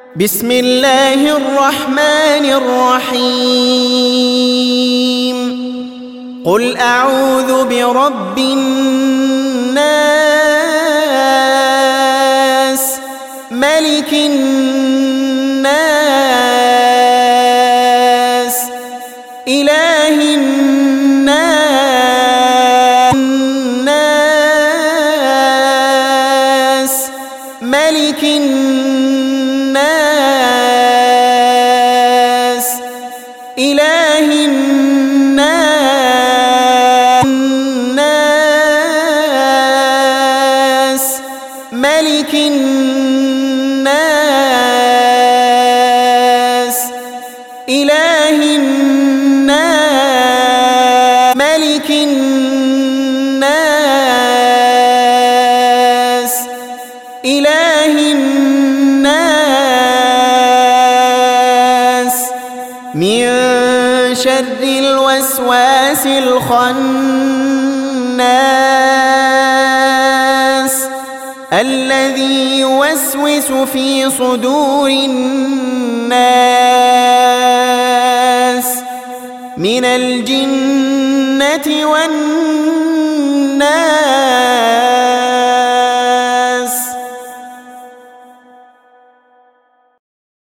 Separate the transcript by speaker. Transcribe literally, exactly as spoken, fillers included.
Speaker 1: بسم الله الرحمن الرحيم قل أعوذ برب الناس ملك الناس إله الناس ملك الناس إله الناس ملك الناس إله الناس ملك الناس إله الناس من شر الوسواس الخناس الذي يوسوس في صدور الناس من الجنة والناس